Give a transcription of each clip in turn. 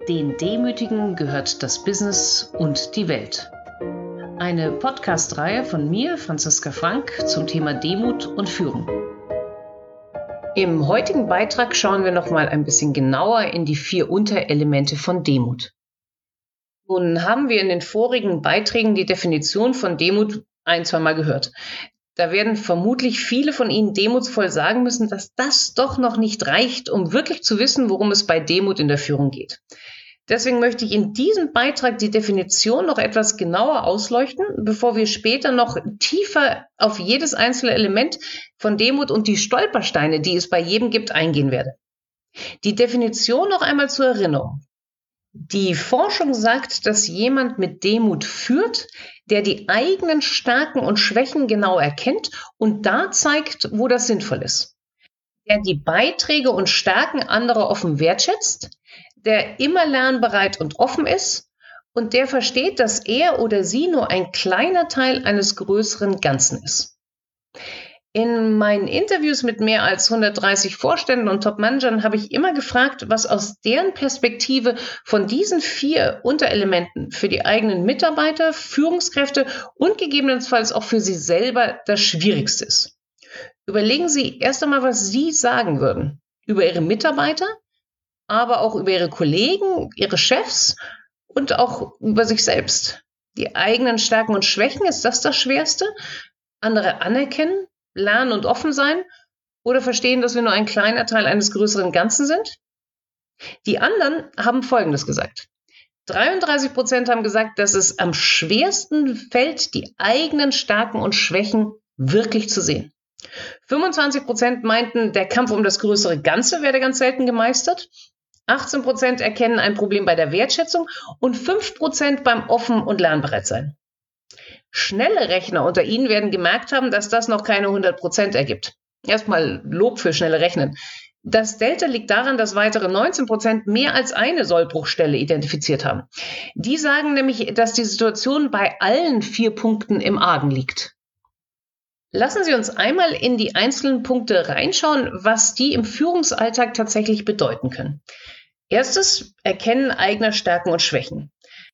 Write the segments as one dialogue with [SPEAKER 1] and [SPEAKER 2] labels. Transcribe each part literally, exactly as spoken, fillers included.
[SPEAKER 1] Den Demütigen gehört das Business und die Welt. Eine Podcast-Reihe von mir, Franziska Frank, zum Thema Demut und Führung. Im heutigen Beitrag schauen wir noch mal ein bisschen genauer in die vier Unterelemente von Demut. Nun haben wir in den vorigen Beiträgen die Definition von Demut ein, zwei Mal gehört. Da werden vermutlich viele von Ihnen demutsvoll sagen müssen, dass das doch noch nicht reicht, um wirklich zu wissen, worum es bei Demut in der Führung geht. Deswegen möchte ich in diesem Beitrag die Definition noch etwas genauer ausleuchten, bevor wir später noch tiefer auf jedes einzelne Element von Demut und die Stolpersteine, die es bei jedem gibt, eingehen werde. Die Definition noch einmal zur Erinnerung. Die Forschung sagt, dass jemand mit Demut führt, der die eigenen Stärken und Schwächen genau erkennt und da zeigt, wo das sinnvoll ist. Der die Beiträge und Stärken anderer offen wertschätzt, der immer lernbereit und offen ist und der versteht, dass er oder sie nur ein kleiner Teil eines größeren Ganzen ist. In meinen Interviews mit mehr als hundertdreißig Vorständen und Top-Managern habe ich immer gefragt, was aus deren Perspektive von diesen vier Unterelementen für die eigenen Mitarbeiter, Führungskräfte und gegebenenfalls auch für sie selber das Schwierigste ist. Überlegen Sie erst einmal, was Sie sagen würden über Ihre Mitarbeiter, aber auch über Ihre Kollegen, Ihre Chefs und auch über sich selbst. Die eigenen Stärken und Schwächen, ist das das Schwerste? Andere anerkennen, lernen und offen sein oder verstehen, dass wir nur ein kleiner Teil eines größeren Ganzen sind? Die anderen haben Folgendes gesagt. dreiunddreißig Prozent haben gesagt, dass es am schwersten fällt, die eigenen Stärken und Schwächen wirklich zu sehen. fünfundzwanzig Prozent meinten, der Kampf um das größere Ganze werde ganz selten gemeistert. achtzehn Prozent erkennen ein Problem bei der Wertschätzung und fünf Prozent beim Offen- und Lernbereitsein. Schnelle Rechner unter Ihnen werden gemerkt haben, dass das noch keine hundert Prozent ergibt. Erstmal Lob für schnelle Rechnen. Das Delta liegt daran, dass weitere neunzehn Prozent mehr als eine Sollbruchstelle identifiziert haben. Die sagen nämlich, dass die Situation bei allen vier Punkten im Argen liegt. Lassen Sie uns einmal in die einzelnen Punkte reinschauen, was die im Führungsalltag tatsächlich bedeuten können. Erstes, Erkennen eigener Stärken und Schwächen.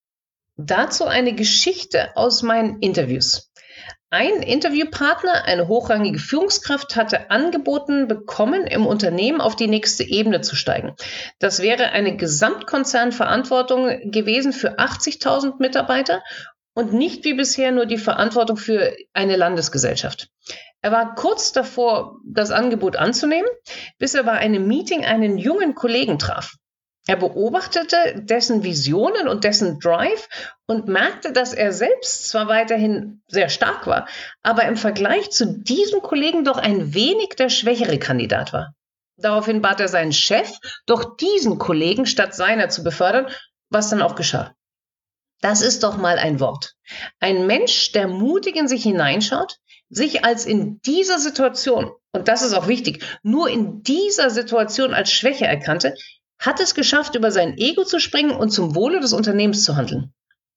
[SPEAKER 1] Dazu eine Geschichte aus meinen Interviews. Ein Interviewpartner, eine hochrangige Führungskraft, hatte angeboten bekommen, im Unternehmen auf die nächste Ebene zu steigen. Das wäre eine Gesamtkonzernverantwortung gewesen für achtzigtausend Mitarbeiter und nicht wie bisher nur die Verantwortung für eine Landesgesellschaft. Er war kurz davor, das Angebot anzunehmen, bis er bei einem Meeting einen jungen Kollegen traf. Er beobachtete dessen Visionen und dessen Drive und merkte, dass er selbst zwar weiterhin sehr stark war, aber im Vergleich zu diesem Kollegen doch ein wenig der schwächere Kandidat war. Daraufhin bat er seinen Chef, doch diesen Kollegen statt seiner zu befördern, was dann auch geschah. Das ist doch mal ein Wort. Ein Mensch, der mutig in sich hineinschaut, sich als in dieser Situation, und das ist auch wichtig, nur in dieser Situation als Schwäche erkannte, hat es geschafft, über sein Ego zu springen und zum Wohle des Unternehmens zu handeln.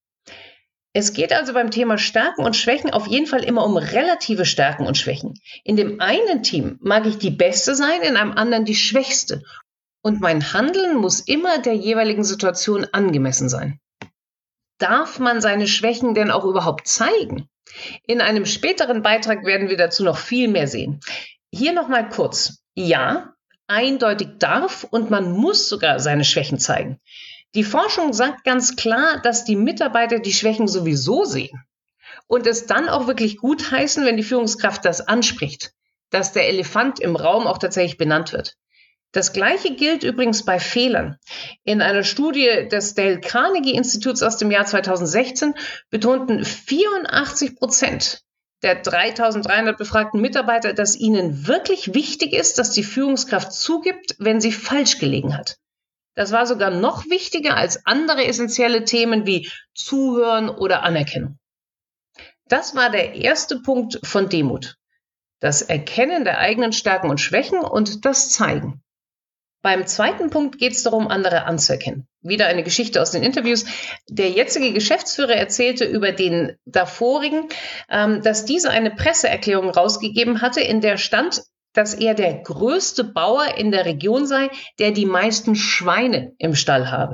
[SPEAKER 1] Es geht also beim Thema Stärken und Schwächen auf jeden Fall immer um relative Stärken und Schwächen. In dem einen Team mag ich die Beste sein, in einem anderen die Schwächste. Und mein Handeln muss immer der jeweiligen Situation angemessen sein. Darf man seine Schwächen denn auch überhaupt zeigen? In einem späteren Beitrag werden wir dazu noch viel mehr sehen. Hier nochmal kurz. Ja, eindeutig darf und man muss sogar seine Schwächen zeigen. Die Forschung sagt ganz klar, dass die Mitarbeiter die Schwächen sowieso sehen und es dann auch wirklich gutheißen, wenn die Führungskraft das anspricht, dass der Elefant im Raum auch tatsächlich benannt wird. Das Gleiche gilt übrigens bei Fehlern. In einer Studie des Dale Carnegie Instituts aus dem Jahr zweitausendsechzehn betonten vierundachtzig Prozent der dreitausenddreihundert befragten Mitarbeiter, dass ihnen wirklich wichtig ist, dass die Führungskraft zugibt, wenn sie falsch gelegen hat. Das war sogar noch wichtiger als andere essentielle Themen wie Zuhören oder Anerkennung. Das war der erste Punkt von Demut. Das Erkennen der eigenen Stärken und Schwächen und das Zeigen. Beim zweiten Punkt geht es darum, andere anzuerkennen. Wieder eine Geschichte aus den Interviews. Der jetzige Geschäftsführer erzählte über den davorigen, ähm, dass dieser eine Presseerklärung rausgegeben hatte, in der stand, dass er der größte Bauer in der Region sei, der die meisten Schweine im Stall habe.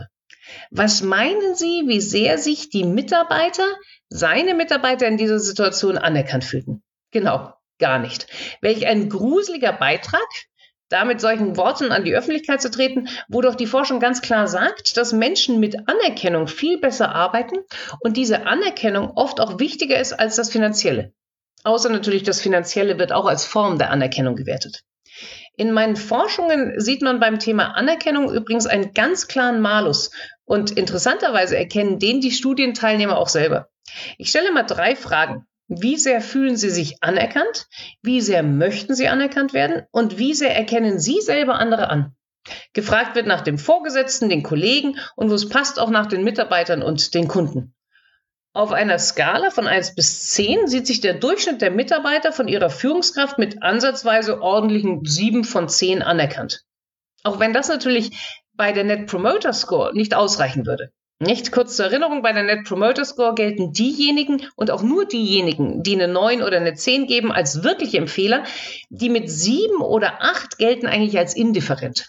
[SPEAKER 1] Was meinen Sie, wie sehr sich die Mitarbeiter, seine Mitarbeiter in dieser Situation anerkannt fühlten? Genau, gar nicht. Welch ein gruseliger Beitrag, da mit solchen Worten an die Öffentlichkeit zu treten, wo doch die Forschung ganz klar sagt, dass Menschen mit Anerkennung viel besser arbeiten und diese Anerkennung oft auch wichtiger ist als das Finanzielle. Außer natürlich, das Finanzielle wird auch als Form der Anerkennung gewertet. In meinen Forschungen sieht man beim Thema Anerkennung übrigens einen ganz klaren Malus. Und interessanterweise erkennen den die Studienteilnehmer auch selber. Ich stelle mal drei Fragen. Wie sehr fühlen Sie sich anerkannt? Wie sehr möchten Sie anerkannt werden? Und wie sehr erkennen Sie selber andere an? Gefragt wird nach dem Vorgesetzten, den Kollegen und wo es passt auch nach den Mitarbeitern und den Kunden. Auf einer Skala von eins bis zehn sieht sich der Durchschnitt der Mitarbeiter von ihrer Führungskraft mit ansatzweise ordentlichen sieben von zehn anerkannt. Auch wenn das natürlich bei der Net Promoter Score nicht ausreichen würde. Nicht? Kurz zur Erinnerung, bei der Net Promoter Score gelten diejenigen und auch nur diejenigen, die eine neun oder eine zehn geben, als wirkliche Empfehler. Die mit sieben oder acht gelten eigentlich als indifferent.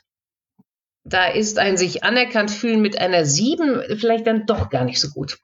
[SPEAKER 1] Da ist ein sich anerkannt fühlen mit einer sieben vielleicht dann doch gar nicht so gut.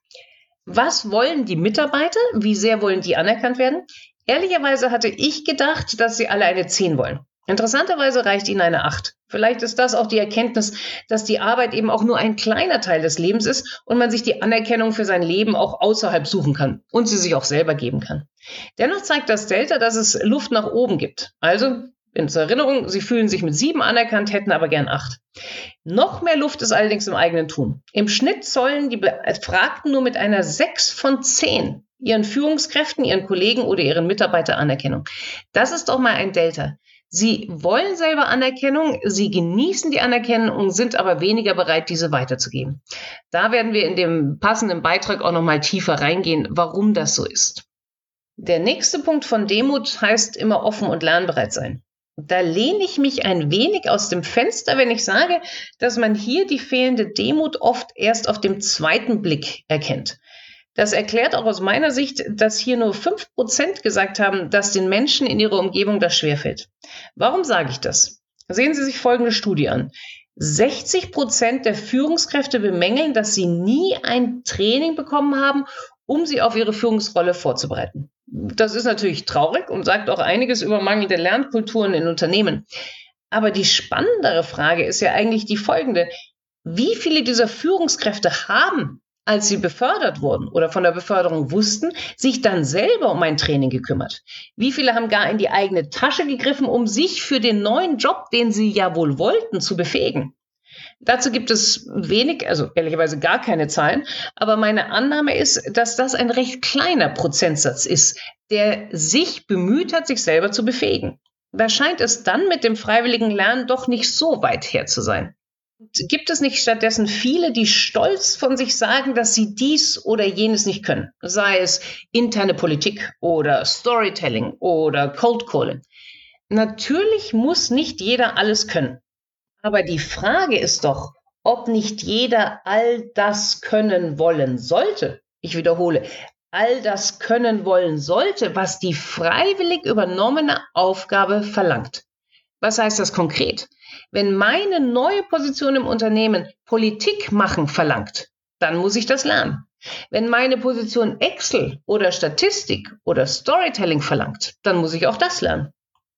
[SPEAKER 1] Was wollen die Mitarbeiter? Wie sehr wollen die anerkannt werden? Ehrlicherweise hatte ich gedacht, dass sie alle eine zehn wollen. Interessanterweise reicht ihnen eine acht. Vielleicht ist das auch die Erkenntnis, dass die Arbeit eben auch nur ein kleiner Teil des Lebens ist und man sich die Anerkennung für sein Leben auch außerhalb suchen kann und sie sich auch selber geben kann. Dennoch zeigt das Delta, dass es Luft nach oben gibt. Also, in zur Erinnerung, Sie fühlen sich mit sieben anerkannt, hätten aber gern acht. Noch mehr Luft ist allerdings im eigenen Tun. Im Schnitt zollen die Befragten nur mit einer sechs von zehn ihren Führungskräften, ihren Kollegen oder ihren Mitarbeitern Anerkennung. Das ist doch mal ein Delta. Sie wollen selber Anerkennung, sie genießen die Anerkennung, sind aber weniger bereit, diese weiterzugeben. Da werden wir in dem passenden Beitrag auch noch mal tiefer reingehen, warum das so ist. Der nächste Punkt von Demut heißt immer offen und lernbereit sein. Da lehne ich mich ein wenig aus dem Fenster, wenn ich sage, dass man hier die fehlende Demut oft erst auf dem zweiten Blick erkennt. Das erklärt auch aus meiner Sicht, dass hier nur fünf Prozent gesagt haben, dass den Menschen in ihrer Umgebung das schwerfällt. Warum sage ich das? Sehen Sie sich folgende Studie an. sechzig Prozent der Führungskräfte bemängeln, dass sie nie ein Training bekommen haben, um sie auf ihre Führungsrolle vorzubereiten. Das ist natürlich traurig und sagt auch einiges über mangelnde Lernkulturen in Unternehmen. Aber die spannendere Frage ist ja eigentlich die folgende. Wie viele dieser Führungskräfte haben, als sie befördert wurden oder von der Beförderung wussten, sich dann selber um ein Training gekümmert? Wie viele haben gar in die eigene Tasche gegriffen, um sich für den neuen Job, den sie ja wohl wollten, zu befähigen? Dazu gibt es wenig, also ehrlicherweise gar keine Zahlen, aber meine Annahme ist, dass das ein recht kleiner Prozentsatz ist, der sich bemüht hat, sich selber zu befähigen. Da scheint es dann mit dem freiwilligen Lernen doch nicht so weit her zu sein. Gibt es nicht stattdessen viele, die stolz von sich sagen, dass sie dies oder jenes nicht können? Sei es interne Politik oder Storytelling oder Cold Calling. Natürlich muss nicht jeder alles können. Aber die Frage ist doch, ob nicht jeder all das können wollen sollte. Ich wiederhole, all das können wollen sollte, was die freiwillig übernommene Aufgabe verlangt. Was heißt das konkret? Wenn meine neue Position im Unternehmen Politik machen verlangt, dann muss ich das lernen. Wenn meine Position Excel oder Statistik oder Storytelling verlangt, dann muss ich auch das lernen.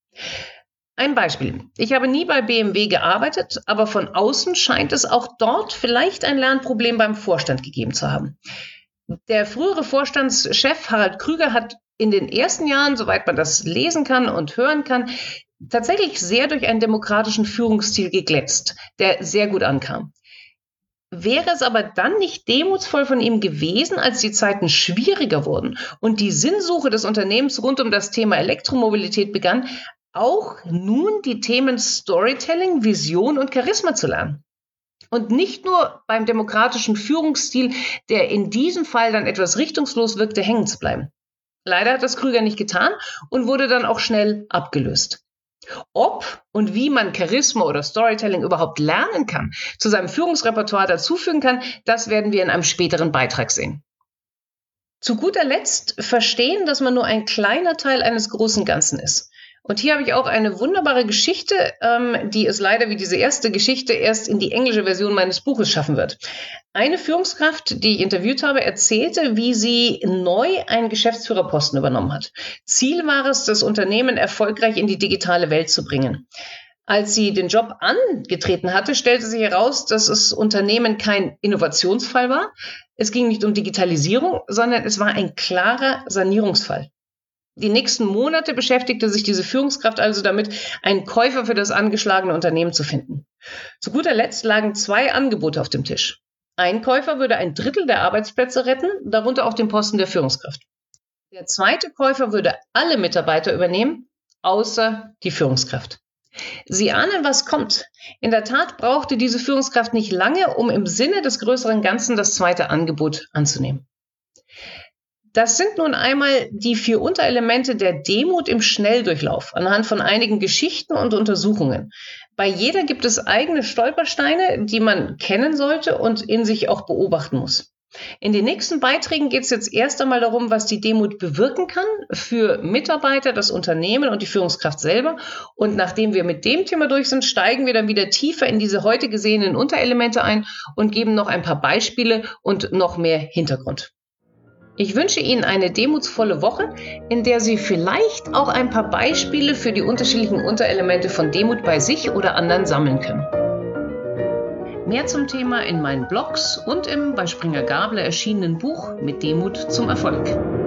[SPEAKER 1] Ein Beispiel. Ich habe nie bei B M W gearbeitet, aber von außen scheint es auch dort vielleicht ein Lernproblem beim Vorstand gegeben zu haben. Der frühere Vorstandschef Harald Krüger hat in den ersten Jahren, soweit man das lesen kann und hören kann, tatsächlich sehr durch einen demokratischen Führungsstil geglänzt, der sehr gut ankam. Wäre es aber dann nicht demutsvoll von ihm gewesen, als die Zeiten schwieriger wurden und die Sinnsuche des Unternehmens rund um das Thema Elektromobilität begann, auch nun die Themen Storytelling, Vision und Charisma zu lernen? Und nicht nur beim demokratischen Führungsstil, der in diesem Fall dann etwas richtungslos wirkte, hängen zu bleiben. Leider hat das Krüger nicht getan und wurde dann auch schnell abgelöst. Ob und wie man Charisma oder Storytelling überhaupt lernen kann, zu seinem Führungsrepertoire dazufügen kann, das werden wir in einem späteren Beitrag sehen. Zu guter Letzt verstehen, dass man nur ein kleiner Teil eines großen Ganzen ist. Und hier habe ich auch eine wunderbare Geschichte, ähm, die es leider wie diese erste Geschichte erst in die englische Version meines Buches schaffen wird. Eine Führungskraft, die ich interviewt habe, erzählte, wie sie neu einen Geschäftsführerposten übernommen hat. Ziel war es, das Unternehmen erfolgreich in die digitale Welt zu bringen. Als sie den Job angetreten hatte, stellte sich heraus, dass das Unternehmen kein Innovationsfall war. Es ging nicht um Digitalisierung, sondern es war ein klarer Sanierungsfall. Die nächsten Monate beschäftigte sich diese Führungskraft also damit, einen Käufer für das angeschlagene Unternehmen zu finden. Zu guter Letzt lagen zwei Angebote auf dem Tisch. Ein Käufer würde ein Drittel der Arbeitsplätze retten, darunter auch den Posten der Führungskraft. Der zweite Käufer würde alle Mitarbeiter übernehmen, außer die Führungskraft. Sie ahnen, was kommt. In der Tat brauchte diese Führungskraft nicht lange, um im Sinne des größeren Ganzen das zweite Angebot anzunehmen. Das sind nun einmal die vier Unterelemente der Demut im Schnelldurchlauf anhand von einigen Geschichten und Untersuchungen. Bei jeder gibt es eigene Stolpersteine, die man kennen sollte und in sich auch beobachten muss. In den nächsten Beiträgen geht es jetzt erst einmal darum, was die Demut bewirken kann für Mitarbeiter, das Unternehmen und die Führungskraft selber. Und nachdem wir mit dem Thema durch sind, steigen wir dann wieder tiefer in diese heute gesehenen Unterelemente ein und geben noch ein paar Beispiele und noch mehr Hintergrund. Ich wünsche Ihnen eine demutsvolle Woche, in der Sie vielleicht auch ein paar Beispiele für die unterschiedlichen Unterelemente von Demut bei sich oder anderen sammeln können. Mehr zum Thema in meinen Blogs und im bei Springer Gabler erschienenen Buch Mit Demut zum Erfolg.